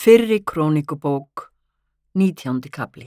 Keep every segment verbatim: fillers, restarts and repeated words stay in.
Fyrri krónikubók, nítjándi kafli.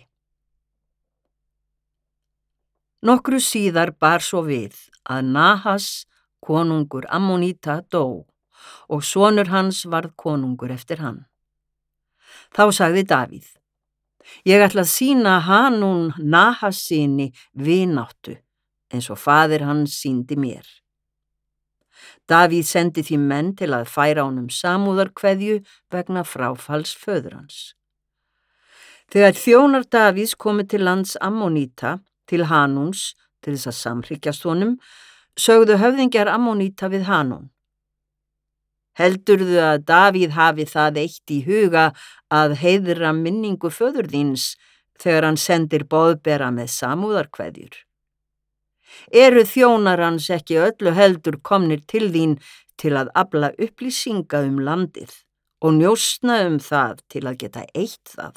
Nokkru síðar bar svo við að Nahas, konungur Ammoníta, dó og sonur hans varð konungur eftir hann. Þá sagði Davíð: Ég ætla að sýna Hanún Nahassyni vináttu, eins og faðir hans sýndi mér. Davíð sendi því menn til að færa honum samúðarkveðju vegna fráfalls föður hans. Þegar þjónar Davíðs komu til lands Ammoníta, til Hanúns, til þess að samhryggjast honum, sögðu höfðingjar Ammoníta við Hanún: Heldurðu að Davíð hafi það eitt í huga að heiðra minningu föður þíns þegar hann sendir boðbera með samúðarkveðjur? Eru þjónar hans ekki öllu heldur komnir til þín til að afla upplýsinga um landið og njósna um það til að geta eytt það?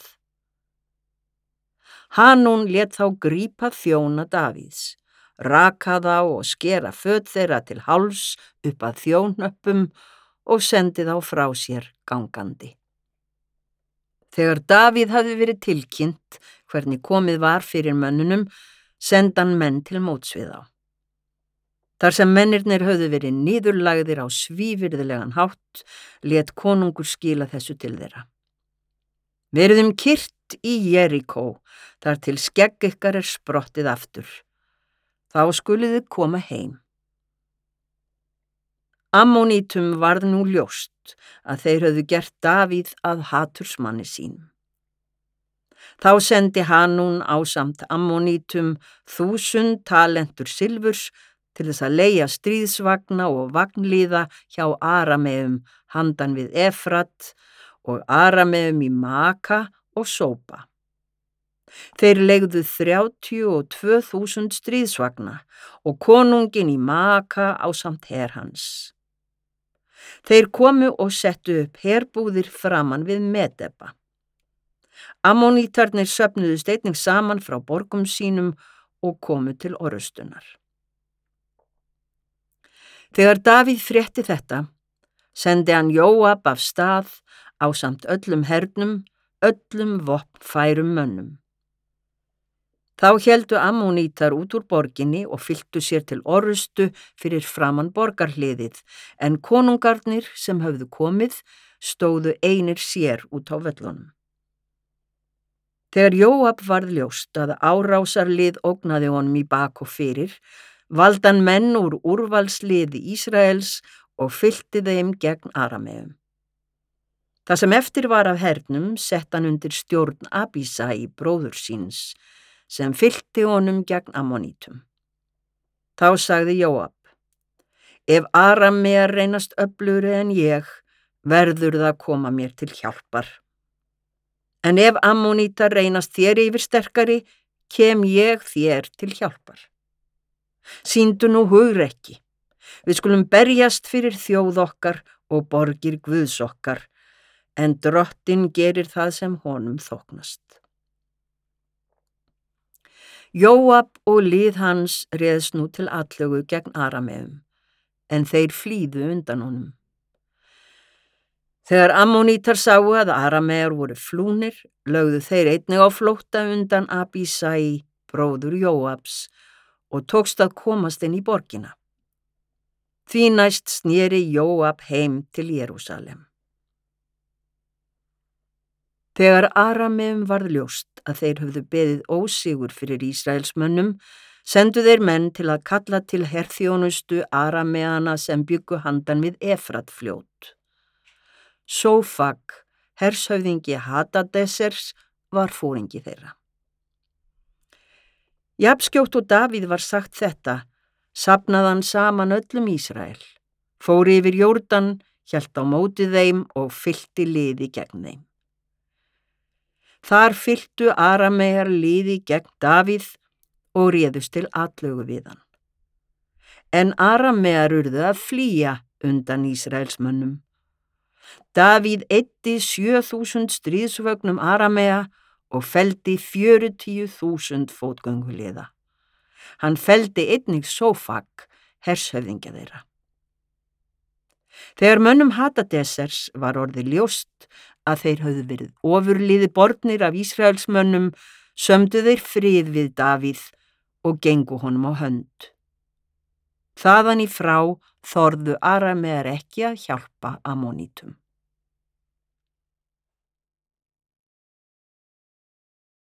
Hanún lét þá grípa þjóna Davíðs, raka þá og skera föt þeirra til háls upp að þjóhnöppum og sendi þá frá sér gangandi. Þegar Davíð hafði verið tilkynnt hvernig komið var fyrir mönnunum, sendi hann menn til móts við þá. Þar sem mennirnir höfðu verið niðurlagðir á svívirðilegan hátt, lét konungur skila þessu til þeirra: Verðum kyrrt í Jeríkó, þar til skegg ykkar er sprottið aftur. Þá skuluð þið koma heim. Ammonítum varð nú ljóst að þeir höfðu gert Davíð að hatursmanni sínum. Þá sendi Hanún ásamt Ammonítum þúsund talentur silfurs til þess að leigja stríðsvagna og vagnlíða hjá Arameum handan við Efrat og Arameum í Maaka og Sópa. Þeir leigðu þrjátíu og tvö þúsund stríðsvagna og konunginn í Maaka ásamt her hans. Þeir komu og settu upp herbúðir framan við Medeba. Ammonítarnir söfnuðust einnig saman frá borgum sínum og komu til orrustunar. Þegar Davíð frétti þetta, sendi hann Jóab af stað ásamt öllum hernum, öllum vopnfærum mönnum. Þá héldu Ammonítar út úr borginni og fylltu sér til orrustu fyrir framan borgarhliðið, en konungarnir sem höfðu komið stóðu einir sér út á völlunum. Þegar Jóab varð ljóst að árásarlið ógnaði honum í bak og fyrir, valdi hann menn úr úrvalsliði Ísraels og fyllti þeim gegn Arameum. Það sem eftir var af hernum sett hann undir stjórn Abísai, bróður síns, sem fyllti honum gegn Ammonítum. Þá sagði Jóab: Ef Aramear reynast öflugri en ég, verður það koma mér til hjálpar. En ef Ammonítar reynast þér yfir sterkari, kem ég þér til hjálpar. Sýndu nú hugrekki. Við skulum berjast fyrir þjóð okkar og borgir Guðs okkar, en drottinn gerir það sem honum þóknast. Jóab og lið hans réðst nú til atlögu gegn Arameum, en þeir flýðu undan honum. Þegar Ammonítar sáu að Aramear voru flúnir, lögðu þeir einnig á flótta undan Abísai, bróður Jóabs, og tókst að komast inn í borgina. Því næst sneri Jóab heim til Jerúsalem. Þegar Arameum varð ljóst að þeir höfðu beðið ósigur fyrir Ísraelsmönnum, sendu þeir menn til að kalla til herþjónustu Arameana sem bjuggu handan við Efratfljót. Sófak, hershöfðingi Hadadesers, var foringi þeirra. Jafnskjótt og Davíð var sagt þetta, safnaði hann saman öllum Ísrael, fór yfir Jórdan, hélt á móti þeim og fyllti liði gegn þeim. Þar fylltu Aramear liði gegn Davíð og réðust til atlögu við hann. En Aramear urðu að flýja undan Ísraelsmönnum. Davíð eyddi sjö þúsund stríðsvögnum Aramea og felldi fjörutíu þúsund fótgönguliða. Hann felldi einnig Sófak, hershöfðingja þeirra. Þegar mönnum Hadadesers var orðið ljóst að þeir höfðu verið ofurliði bornir af Ísraelsmönnum, sömdu þeir frið við Davíð og gengu honum á hönd. Þaðan í frá þorðu Aramear ekki að hjálpa Ammonítum.